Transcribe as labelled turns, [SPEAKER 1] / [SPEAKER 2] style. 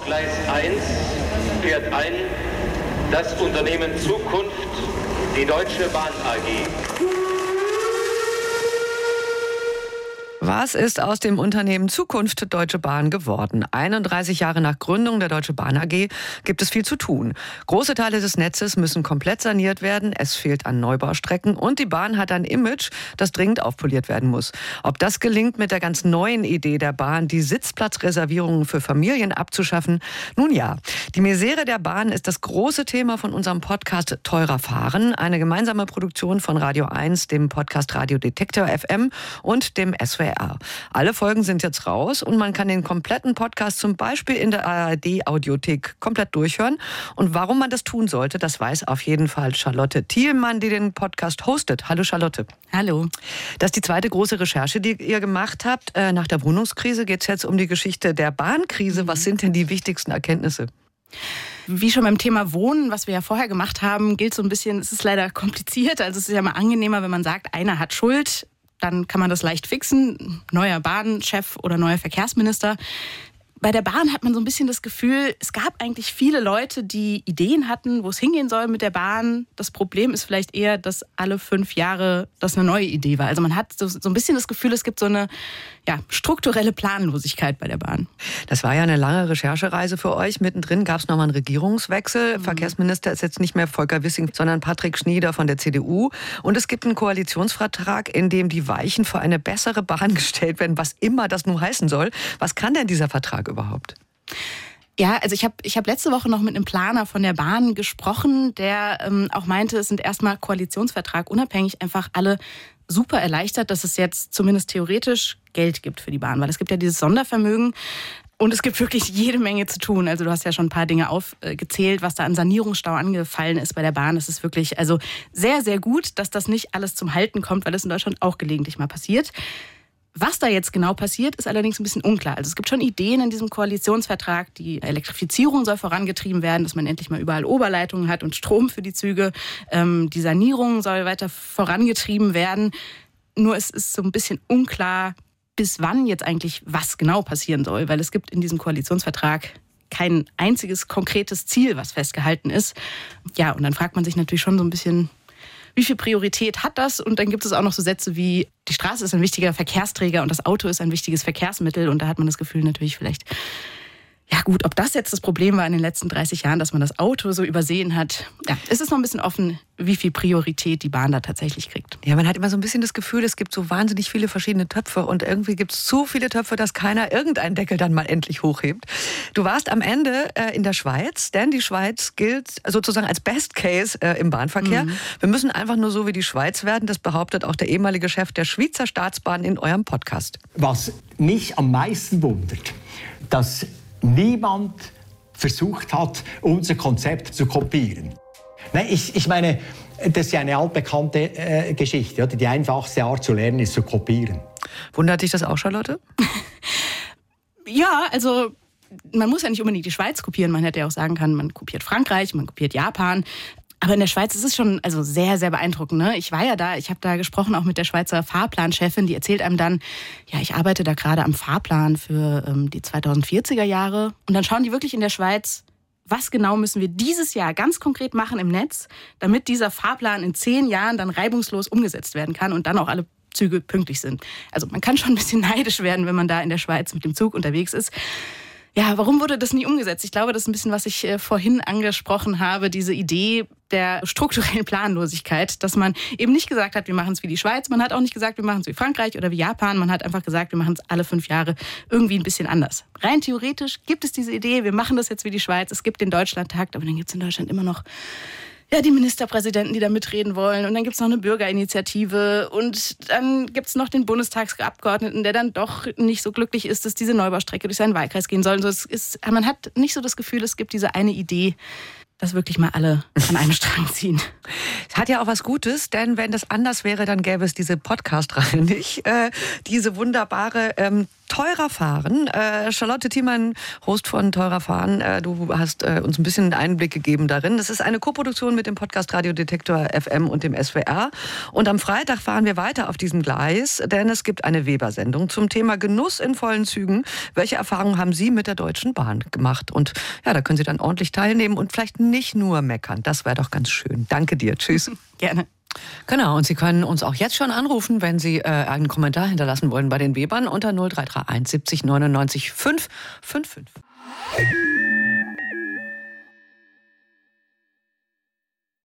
[SPEAKER 1] Gleis 1 fährt ein das Unternehmen Zukunft, die Deutsche Bahn AG.
[SPEAKER 2] Was ist aus dem Unternehmen Zukunft Deutsche Bahn geworden? 31 Jahre nach Gründung der Deutsche Bahn AG gibt es viel zu tun. Große Teile des Netzes müssen komplett saniert werden. Es fehlt an Neubaustrecken und die Bahn hat ein Image, das dringend aufpoliert werden muss. Ob das gelingt mit der ganz neuen Idee der Bahn, die Sitzplatzreservierungen für Familien abzuschaffen? Nun ja, die Misere der Bahn ist das große Thema von unserem Podcast Teurer Fahren, eine gemeinsame Produktion von Radio 1, dem Podcast Radio Detektor FM und dem SWR. Alle Folgen sind jetzt raus und man kann den kompletten Podcast zum Beispiel in der ARD-Audiothek komplett durchhören. Und warum man das tun sollte, das weiß auf jeden Fall Charlotte Thielmann, die den Podcast hostet. Hallo Charlotte.
[SPEAKER 3] Hallo.
[SPEAKER 2] Das ist die zweite große Recherche, die ihr gemacht habt. Nach der Wohnungskrise geht es jetzt um die Geschichte der Bahnkrise. Was sind denn die wichtigsten Erkenntnisse?
[SPEAKER 3] Wie schon beim Thema Wohnen, was wir ja vorher gemacht haben, gilt so ein bisschen, es ist leider kompliziert. Also es ist ja mal angenehmer, wenn man sagt, einer hat Schuld. Dann kann man das leicht fixen, neuer Bahnchef oder neuer Verkehrsminister. Bei der Bahn hat man so ein bisschen das Gefühl, es gab eigentlich viele Leute, die Ideen hatten, wo es hingehen soll mit der Bahn. Das Problem ist vielleicht eher, dass alle 5 Jahre das eine neue Idee war. Also man hat so ein bisschen das Gefühl, es gibt so eine strukturelle Planlosigkeit bei der Bahn.
[SPEAKER 2] Das war ja eine lange Recherchereise für euch. Mittendrin gab es nochmal einen Regierungswechsel. Verkehrsminister ist jetzt nicht mehr Volker Wissing, sondern Patrick Schnieder von der CDU. Und es gibt einen Koalitionsvertrag, in dem die Weichen für eine bessere Bahn gestellt werden, was immer das nun heißen soll. Was kann denn dieser Vertrag überhaupt?
[SPEAKER 3] Ja, also ich hab letzte Woche noch mit einem Planer von der Bahn gesprochen, der auch meinte, es sind erstmal Koalitionsvertrag unabhängig einfach alle super erleichtert, dass es jetzt zumindest theoretisch Geld gibt für die Bahn, weil es gibt ja dieses Sondervermögen und es gibt wirklich jede Menge zu tun. Also du hast ja schon ein paar Dinge aufgezählt, was da an Sanierungsstau angefallen ist bei der Bahn. Es ist wirklich also sehr, sehr gut, dass das nicht alles zum Halten kommt, weil es in Deutschland auch gelegentlich mal passiert. Was da jetzt genau passiert, ist allerdings ein bisschen unklar. Also es gibt schon Ideen in diesem Koalitionsvertrag. Die Elektrifizierung soll vorangetrieben werden, dass man endlich mal überall Oberleitungen hat und Strom für die Züge. Die Sanierung soll weiter vorangetrieben werden. Nur es ist so ein bisschen unklar, bis wann jetzt eigentlich was genau passieren soll. Weil es gibt in diesem Koalitionsvertrag kein einziges konkretes Ziel, was festgehalten ist. Ja, und dann fragt man sich natürlich schon so ein bisschen, wie viel Priorität hat das? Und dann gibt es auch noch so Sätze wie, die Straße ist ein wichtiger Verkehrsträger und das Auto ist ein wichtiges Verkehrsmittel. Und da hat man das Gefühl natürlich vielleicht, ja gut, ob das jetzt das Problem war in den letzten 30 Jahren, dass man das Auto so übersehen hat. Ja, es ist noch ein bisschen offen, wie viel Priorität die Bahn da tatsächlich kriegt.
[SPEAKER 2] Ja, man hat immer so ein bisschen das Gefühl, es gibt so wahnsinnig viele verschiedene Töpfe und irgendwie gibt es zu viele Töpfe, dass keiner irgendeinen Deckel dann mal endlich hochhebt. Du warst am Ende in der Schweiz, denn die Schweiz gilt sozusagen als Best Case im Bahnverkehr. Wir müssen einfach nur so wie die Schweiz werden, das behauptet auch der ehemalige Chef der Schweizer Staatsbahn in eurem Podcast.
[SPEAKER 4] Was mich am meisten wundert, dass niemand versucht hat, unser Konzept zu kopieren. Ich meine, das ist ja eine altbekannte Geschichte. Oder? Die einfachste Art zu lernen ist zu kopieren.
[SPEAKER 2] Wundert dich das auch, Charlotte?
[SPEAKER 3] Ja, also man muss ja nicht unbedingt die Schweiz kopieren. Man hätte ja auch sagen können, man kopiert Frankreich, man kopiert Japan. Aber in der Schweiz ist es schon sehr, sehr beeindruckend. Ne? Ich war ja da, ich habe da gesprochen auch mit der Schweizer Fahrplanchefin, die erzählt einem dann, ja, ich arbeite da gerade am Fahrplan für die 2040er Jahre. Und dann schauen die wirklich in der Schweiz, was genau müssen wir dieses Jahr ganz konkret machen im Netz, damit dieser Fahrplan in 10 Jahren dann reibungslos umgesetzt werden kann und dann auch alle Züge pünktlich sind. Also man kann schon ein bisschen neidisch werden, wenn man da in der Schweiz mit dem Zug unterwegs ist. Ja, warum wurde das nie umgesetzt? Ich glaube, das ist ein bisschen, was ich vorhin angesprochen habe, diese Idee der strukturellen Planlosigkeit, dass man eben nicht gesagt hat, wir machen es wie die Schweiz, man hat auch nicht gesagt, wir machen es wie Frankreich oder wie Japan, man hat einfach gesagt, wir machen es alle 5 Jahre irgendwie ein bisschen anders. Rein theoretisch gibt es diese Idee, wir machen das jetzt wie die Schweiz, es gibt den Deutschlandtag, aber dann gibt es in Deutschland immer noch die Ministerpräsidenten, die da mitreden wollen. Und dann gibt es noch eine Bürgerinitiative. Und dann gibt es noch den Bundestagsabgeordneten, der dann doch nicht so glücklich ist, dass diese Neubaustrecke durch seinen Wahlkreis gehen soll. Man hat nicht so das Gefühl, es gibt diese eine Idee, dass wirklich mal alle an einem Strang ziehen.
[SPEAKER 2] Es hat ja auch was Gutes, denn wenn das anders wäre, dann gäbe es diese Podcast-Reihe nicht. Diese wunderbare Teurer fahren. Charlotte Thiemann, Host von Teurer fahren, du hast uns ein bisschen einen Einblick gegeben darin. Das ist eine Koproduktion mit dem Podcast Radio Detektor FM und dem SWR. Und am Freitag fahren wir weiter auf diesem Gleis, denn es gibt eine Weber-Sendung zum Thema Genuss in vollen Zügen. Welche Erfahrungen haben Sie mit der Deutschen Bahn gemacht? Und ja, da können Sie dann ordentlich teilnehmen und vielleicht nicht nur meckern. Das wäre doch ganz schön. Danke dir. Tschüss.
[SPEAKER 3] Gerne.
[SPEAKER 2] Genau, und Sie können uns auch jetzt schon anrufen, wenn Sie einen Kommentar hinterlassen wollen bei den Webern unter 0331 70 99 555.